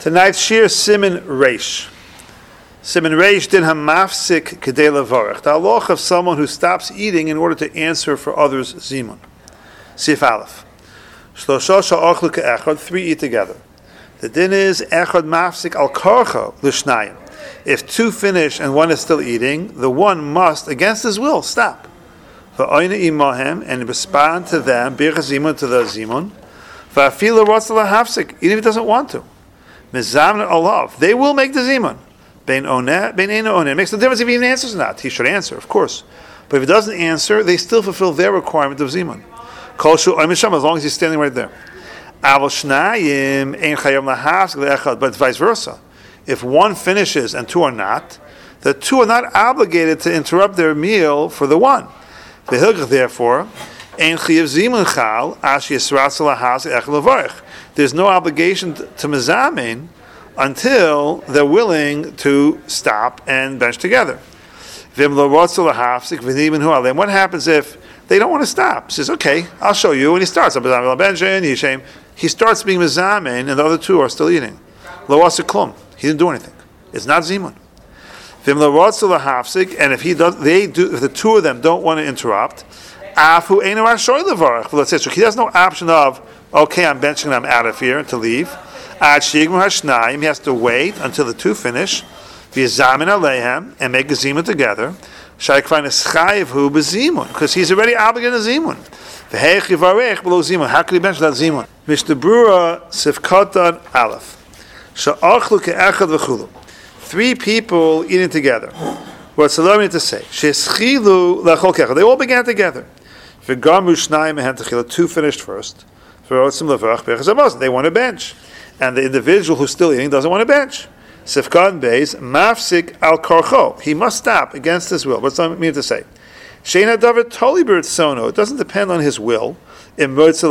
Tonight's shir Siman Reish. Siman Reish din hamafsik kedei levarech. The halach of someone who stops eating in order to answer for others zimun. Sif Aleph. Shlosha sha'achlu ke'echad. 3 eat together. The din is echad mafsik al karcha l'shnayim. If 2 finish and 1 is still eating, the 1 must, against his will, stop. V'oyne imahem, and respond to them, birch zimun, to the zimun. V'afila rotz lahafsik, even if he doesn't want to. Mizamna olav, they will make the zimun. Bein oneh, bein eino oneh. It makes no difference if he even answers or not. He should answer, of course. But if he doesn't answer, they still fulfill their requirement of zimun. Kol shu oimisham, as long as he's standing right there. Aval shnayim ein chayom lahafsik le'echad, but vice versa. If 1 finishes and 2 are not, the 2 are not obligated to interrupt their meal for the 1. V'hilgach, therefore, ein chayav zimun chal ash yisratz lahafsik echad levarich. There's no obligation to mezamin until they're willing to stop and bench together. Then what happens if they don't want to stop? He says, okay, I'll show you. And he starts. He starts being mezamin, and the other 2 are still eating. He didn't do anything. It's not zimun. And if if the 2 of them don't want to interrupt, so he has no option of, okay, I'm benching and I'm out of here to leave. He has to wait until the 2 finish, and make a zimun together, because he's already obligated to zimun. How could he bench that zimun? Mishnah Brura Sifkatan Aleph. 3 people eating together. What's the mean to say? They all began together. 2 finished first. They want to bench. And the individual who's still eating doesn't want to bench. Sifkan Beis, mafsik al karcho. He must stop against his will. What's that mean to say? Sheina David Tolibert Sono. It doesn't depend on his will. If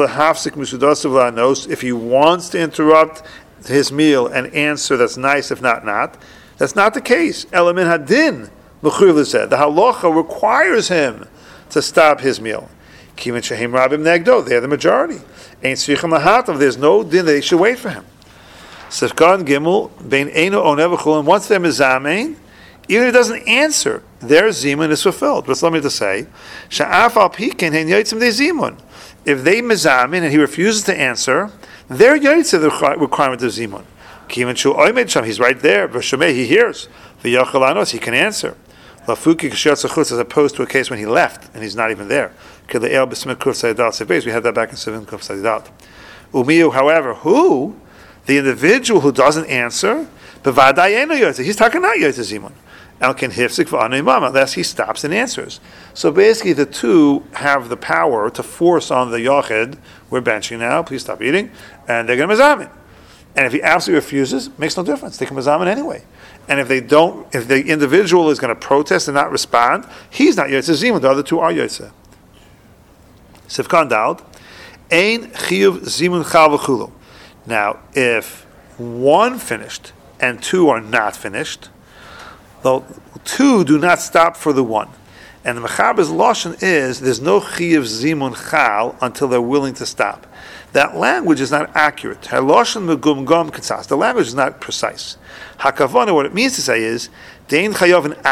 he wants to interrupt his meal and answer, that's nice, if not. That's not the case. Elamin hadin, the halacha requires him to stop his meal. Kimin shehim rabim negdo. They're the majority. Ain't tzrichim lahatam. There's no din that they should wait for him. Sifkan Gimel, Bein Eino Onevachul, and once they're mizamein, even if he doesn't answer, their zimun is fulfilled. But let me just say, Sha'af al pikin hen yotzim de zimun. If they mizamein and he refuses to answer, they're yotzim the requirement of zimun. Kimin shu oimed sham, he's right there. V'shomei, he hears. V'yachal anos, he can answer. Lafuki k'shiat zechutz, as opposed to a case when he left and he's not even there. K'le'el b'smeh kuf sayidat sebeis. We had that back in 7 kuf sayidat. Umiyu, however, who? The individual who doesn't answer, he's talking not yotze zimun. Elkin hifzik v'anu imam, unless he stops and answers. So basically, the 2 have the power to force on the yochid, we're benching now, please stop eating, and they're going to mezamin. And if he absolutely refuses, it makes no difference. They can mezamin anyway. And if they don't, if the individual is going to protest and not respond, he's not yotze zimun. The other 2 are yotze. Sifkan Daud, ein chiyuv zimun chal v'chulu. Now, if 1 finished and 2 are not finished, the 2 do not stop for the 1. And the Mechaber's lashon is there's no chiyuv zimun chal until they're willing to stop. That language is not accurate. The language is not precise. Hakavana, what it means to say is they're not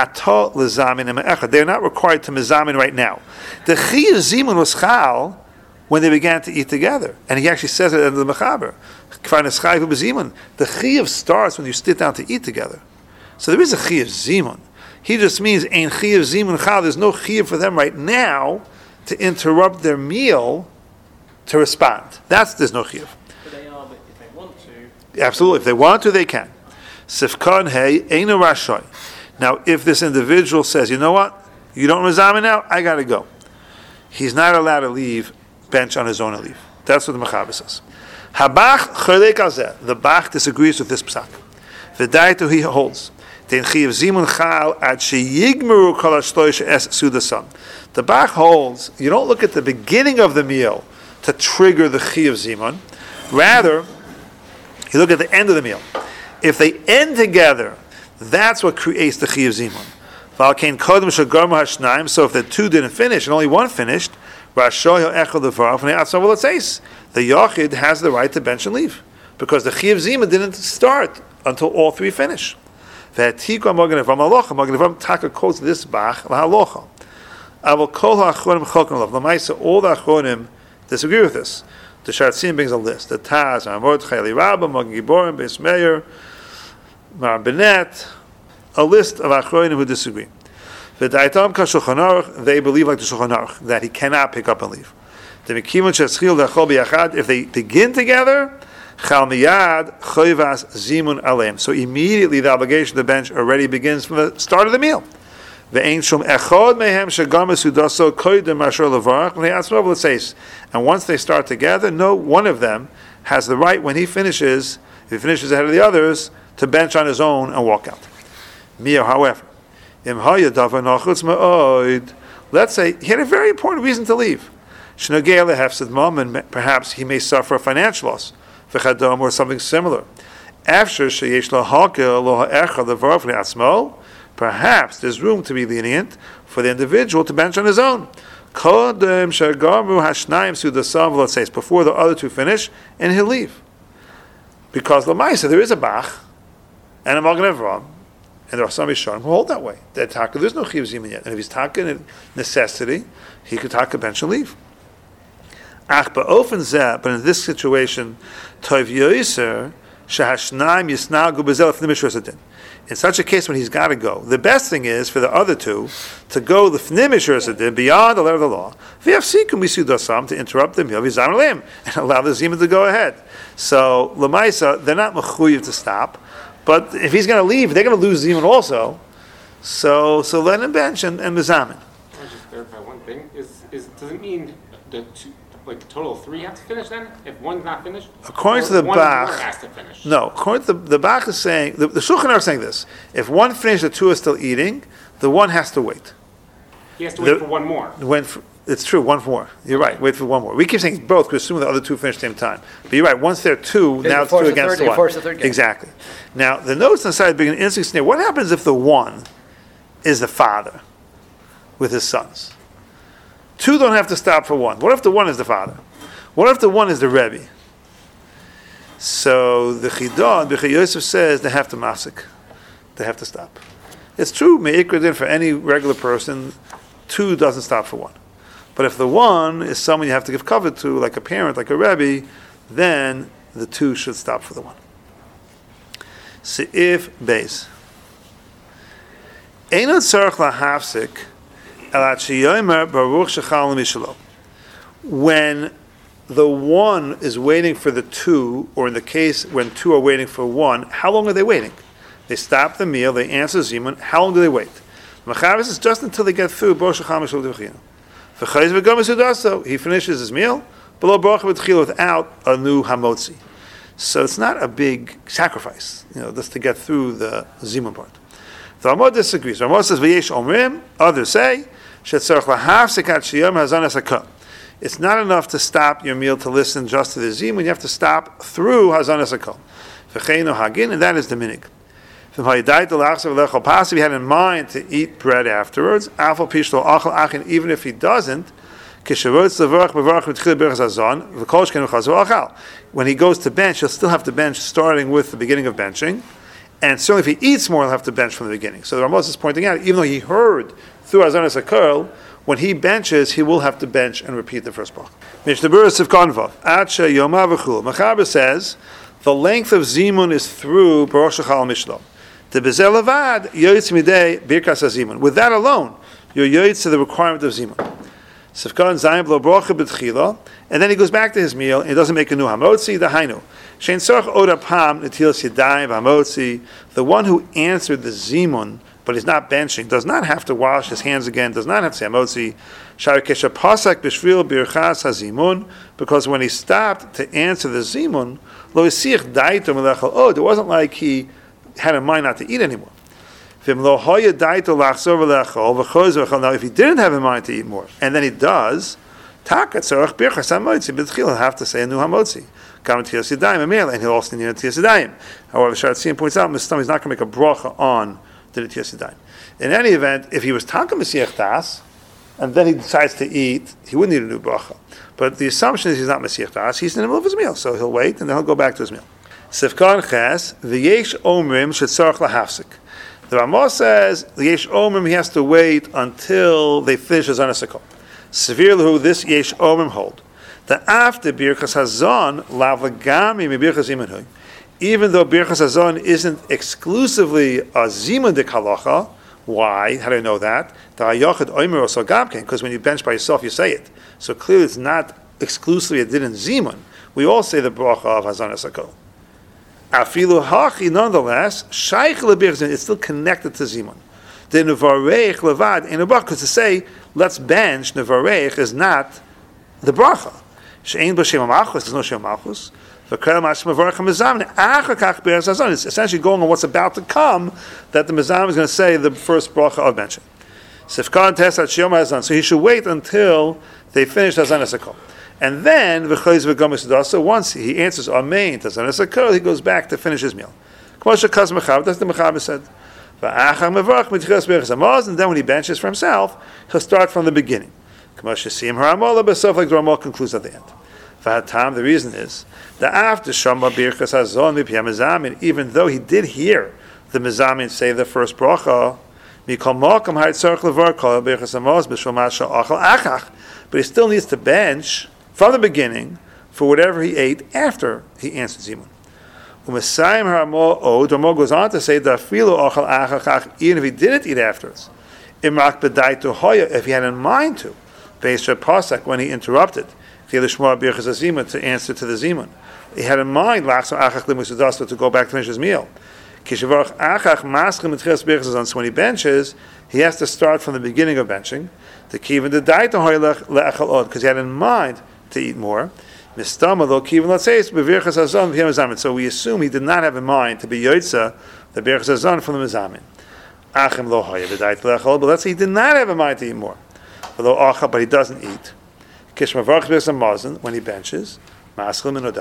required to mezamin right now. The chiyuv zimun was chal when they began to eat together. And he actually says it in the Mechaber. The chiyuv starts when you sit down to eat together. So there is a chiyuv zimun. He just means, ein chiyuv zimun chal, there's no chiyuv for them right now to interrupt their meal to respond. There's no chiyuv. But they are, but if they want to. Absolutely, if they want to, they can. Sifkan hey, einu rashoy. Now, if this individual says, you know what, you don't mezamin now, I got to go. He's not allowed to leave bench on his own to leave. That's what the Mechaber says. Habach cholek alzeh. The Bach disagrees with this psak. V'daitu he holds. Den chiyuv zimun chal ad sheyigmeru kol hashloish es sudasan. The Bach holds you don't look at the beginning of the meal to trigger the chiyuv zimun. Rather, you look at the end of the meal. If they end together, that's what creates the chiyuv zimun. V'alkein kodem shagarmu hashnayim. So if the 2 didn't finish and only 1 finished, the Yachid has the right to bench and leave. because the Chiyuv Zima didn't start until all three finish. V'hatikwa Magen Avram halacha. Magen Avram taka quotes this Bach halacha. Avol kol ha'achronim cholkan alav. L'maisa, all the achronim disagree with this. The Sharatzim brings a list. The Taz, Mordechai Rabba, Magen Giborim, Beis Meir, Mar Benet, a list of achronim who disagree. V'daitam ka Shulchan Aruch, they believe like the Shulchan Aruch, that he cannot pick up and leave. If they begin together, so immediately the obligation to bench already begins from the start of the meal. And once they start together, no one of them has the right, when he finishes, if he finishes ahead of the others, to bench on his own and walk out. However, let's say he had a very important reason to leave. And perhaps he may suffer a financial loss, or something similar. Perhaps there's room to be lenient for the individual to bench on his own. Before the other two finish, and he'll leave. Because Lamaisa, there is a Bach and a Magen Avram, and there are some Rishonim who hold that way. There's no Chiyuv Zima yet. And if he's talking in necessity, he could take a bench and leave. But in this situation, in such a case when he's got to go, the best thing is for the other two to go beyond the letter of the law, to interrupt them and allow the Zima to go ahead. So Lamaisa, they're not mechuyev to stop, but if he's going to leave, they're going to lose Zima also. So let him bench and mezamin. I'll just clarify one thing: does it mean the two? Like the total of three have to finish then? If one's not finished? According to the Bach, has to finish. No, according to the Bach is saying, the Shulchan Aruch is saying this: if one finished, the two are still eating, the one has to wait. He has to wait for one more. It's true, one more. You're right, wait for one more. We keep saying both because assume the other two finish at the same time. But you're right, once there are two, now it's two against one. Force the third game. Exactly. Now, the notes on the side begin an interesting scenario. What happens if the one is the father with his sons? Two don't have to stop for one. What if the one is the father? What if the one is the Rebbe? So the Chidon, B'chai Yosef says they have to masik. They have to stop. It's true, me'ikra din for any regular person, two doesn't stop for one. But if the one is someone you have to give cover to, like a parent, like a Rebbe, then the two should stop for the one. Se'if Beis. Einot tzarech lahafsik elat sheyomer baruch shechal mishalom. When the one is waiting for the two, or in the case when two are waiting for one, how long are they waiting? They stop the meal, they answer Zimun, how long do they wait? Mechavis is just until they get through, he finishes his meal, without a new hamotzi. So it's not a big sacrifice, just to get through the Zimun part. The Ramah disagrees. Ramah says, others say, it's not enough to stop your meal to listen just to the Zimun. You have to stop through Hazanas HaKol. And that is the minig. If he had in mind to eat bread afterwards, even if he doesn't, when he goes to bench, he'll still have to bench starting with the beginning of benching. And certainly if he eats more, he'll have to bench from the beginning. So the Ramos is pointing out, even though he heard through Hazanas HaKol, when he benches, he will have to bench and repeat the first bracha. Mechaber says the length of Zimun is through Baruch Shechal Mishlom. The Bezel Avad Yoyitz Midei Birkas HaZimun. With that alone, you're Yoyitz to the requirement of Zimun. Sifkan Zayim B'lo Brocha B'tchila, and then he goes back to his meal and he doesn't make a new Hamotzi, the Hainu. Shein Tzarech Oda Pam Netilas Yadayim Hamotzi. The one who answered the Zimun but he's not benching, does not have to wash his hands again, does not have to say Hamotzi, Sharikesha Pasak B'shvil Birchas HaZimun, because when he stopped to answer the Zimun, Lo Yisich Daito Melechel Od, it wasn't like he had in mind not to eat anymore. Now, if he didn't have in mind to eat more, and then he does, he'll have to say a new Hamotzi. And he'll also need a Tiyas Yadayim. However, Sharatzim points out, he's not going to make a bracha on the Tiyas Yadayim. In any event, if he was Taka Mesiach Das, and then he decides to eat, he wouldn't need a new bracha. But the assumption is he's not Mesiach Das, he's in the middle of his meal, so he'll wait, and then he'll go back to his meal. Sifkan Ches, V'yesh Omrim Shetzarach Lahafsik. The Ramah says, V'yesh Omrim, he has to wait until they finish his Zanesakol. Severe Lahu, this Yesh Omrim hold. That after Birchas Hazon, Lav Lagami Mi Birchas Zimun, even though Birchas Hazon isn't exclusively a Zimundik halacha. Why? How do I know that? Because when you bench by yourself, you say it. So clearly it's not exclusively a din in Zimun. We all say the bracha of Hazon Esakol. Afilu hachi, nonetheless, shaykh lebirchas, it's still connected to Zimun. The nevarech levad in a bracha, because to say, let's bench, nevarech is not the bracha. She'ein b'shem malchus, there's no shem malchus. It's essentially going on what's about to come, that the Mizam is going to say the first bracha of benching. So he should wait until they finish Hazan Esakol. And then, once he answers Amen to Hazan Esakol, he goes back to finish his meal. That's the Mechaber said. And then when he benches for himself, he'll start from the beginning. Like the Ramah concludes at the end. The reason is that after Shama Birchas Hazon Mipiyam Mizamin, even though he did hear the Mizamin say the first bracha, but he still needs to bench from the beginning for whatever he ate after he answered Zimun. Ramah goes on to say that even if he didn't eat afterwards, if he had in mind to, based on Pasuk when he interrupted, to answer to the Zimun. He had in mind to go back to finish his meal. So when he benches, he has to start from the beginning of benching, because he had in mind to eat more. So we assume he did not have in mind to be Yotza, the Birchas Hazon from the Mizamin. But let's say he did not have in mind to eat more. But he doesn't eat. When he benches, assuming the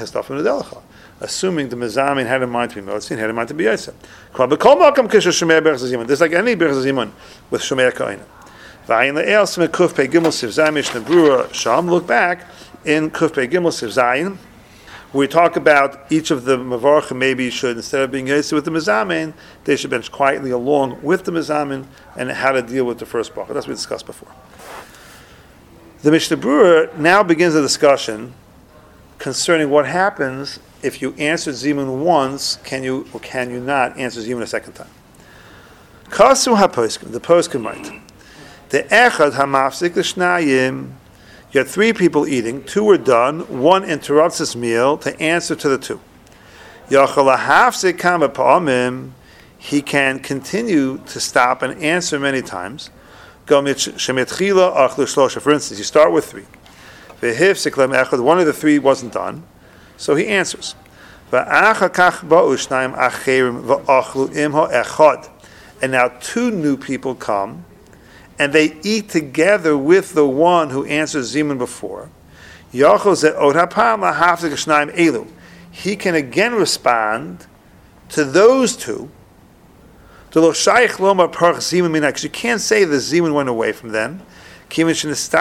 Mizamin had in mind to be Motzi, had in mind to be Yotze. Just like any Birchas Zimun with Shomei Ka'ina. Look back in Kuf Pei Gimel Siv Zayin, where we talk about each of the Mavarchim maybe should, instead of being Yotze with the Mizamin, they should bench quietly along with the Mizamin and how to deal with the first bracha. That's what we discussed before. The Mishnah Berurah now begins a discussion concerning what happens if you answered Zimun once, can you or can you not answer Zimun a second time? Kasu HaPoskim, the Poskim write, the Echad HaMafsik L'Shnayim, you had three people eating, two were done, one interrupts his meal to answer to the two. Yachal HaHafsik Kama Pa'amim, he can continue to stop and answer many times. For instance, you start with three. One of the three wasn't done, so he answers. And now two new people come, and they eat together with the one who answers Zimun before. He can again respond to those two. Because you can't say the Zimun went away from them. Because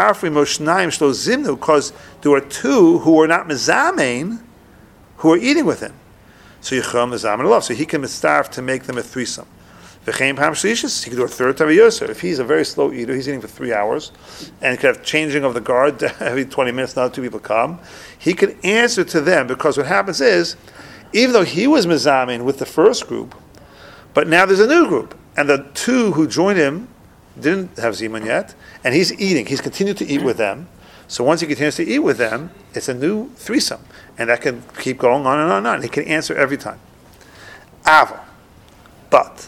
there are two who are not Mizamein who are eating with him. So he can starve to make them a threesome. He could do a third time. If he's a very slow eater, he's eating for 3 hours, and could have changing of the guard every 20 minutes, now two people come. He could answer to them, because what happens is, even though he was Mizamein with the first group, but now there's a new group, and the two who joined him didn't have Zimun yet, and he's eating. He's continued to eat with them. So once he continues to eat with them, it's a new threesome, and that can keep going on and on and on. He can answer every time. Ava, but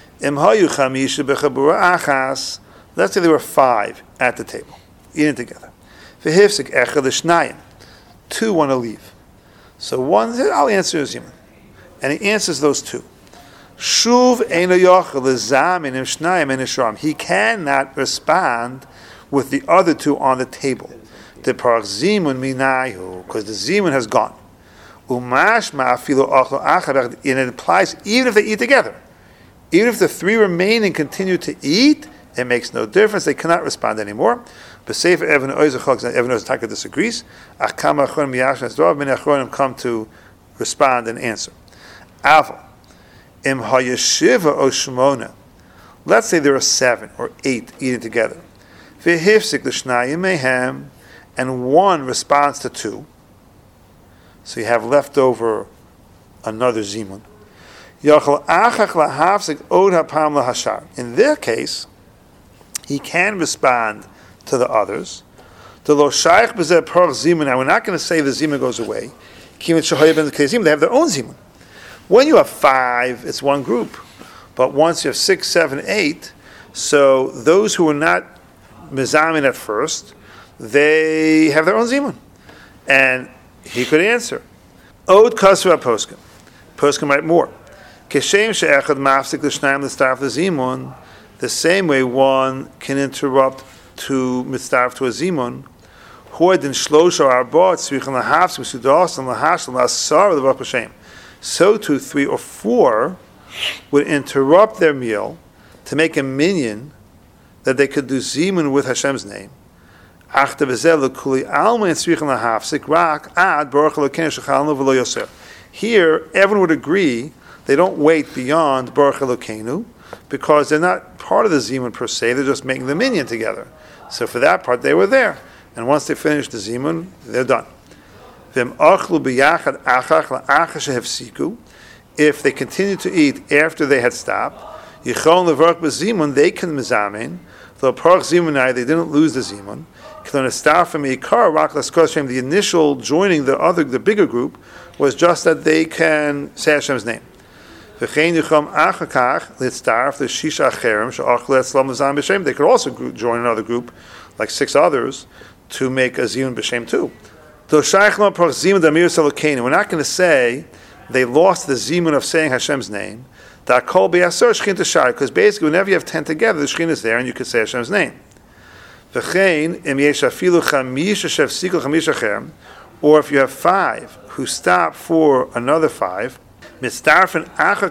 let's say there were 5 at the table, eating together. Two want to leave. So one says, I'll answer Zimun. And he answers those two. He cannot respond with the other two on the table. Because the Zimun has gone. And it implies even if they eat together. Even if the 3 remaining continue to eat, it makes no difference. They cannot respond anymore. But Sefer Evan Oizachok disagrees. Many Achronim come to respond and answer. Aval, im hayeshiva o shmona. Let's say there are 7 or 8 eating together. V'hifsik l'shnayim mehem, and one responds to 2. So you have left over another zimun. Yachal achach lahafsik od hapam lahashar. In their case, he can respond to the others. The lo shaykh b'zeh parach zimun. Now we're not going to say the zimun goes away. Kimin shahayim ben zimun. They have their own zimun. When you have 5, it's one group. But once you have 6, 7, 8, so those who are not mizamin at first, they have their own zimun. And he could answer. Od kasra poskim. Poskim write more. Keshem she'echad mafsik l'shnayim l'starf l'zimun. The same way one can interrupt to mitzdarf to a zimun. Hoidin shlosha arba'at tzrichan lahafsik v'sudas and lahashal l'asar l'vach b'shem. So too 3 or 4 would interrupt their meal to make a minyan that they could do zimun with Hashem's name. Here, everyone would agree they don't wait beyond Baruch Elokeinu because they're not part of the zimun per se, they're just making the minyan together. So for that part, they were there. And once they finish the zimun, they're done. If they continue to eat after they had stopped, they can mizamin. They didn't lose the zimun. The initial joining the bigger group was just that they can say Hashem's name. They could also join another group, like 6 others, to make a zimun b'shem too. We're not going to say they lost the zimun of saying Hashem's name. Because basically, whenever you have 10 together, the Shekhinah is there, and you can say Hashem's name. Or if you have 5 who stop for another 5, they can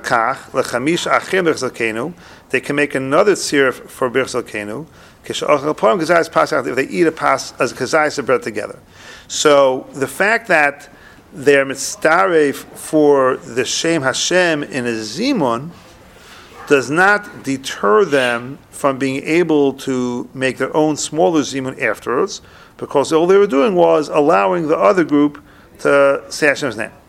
make another tziruf for Birchas Elkeinu. If they eat a pas as a kazayis of bread together. So the fact that they're mitzdaref for the Shem Hashem in a zimun does not deter them from being able to make their own smaller zimun afterwards, because all they were doing was allowing the other group to say Hashem's name.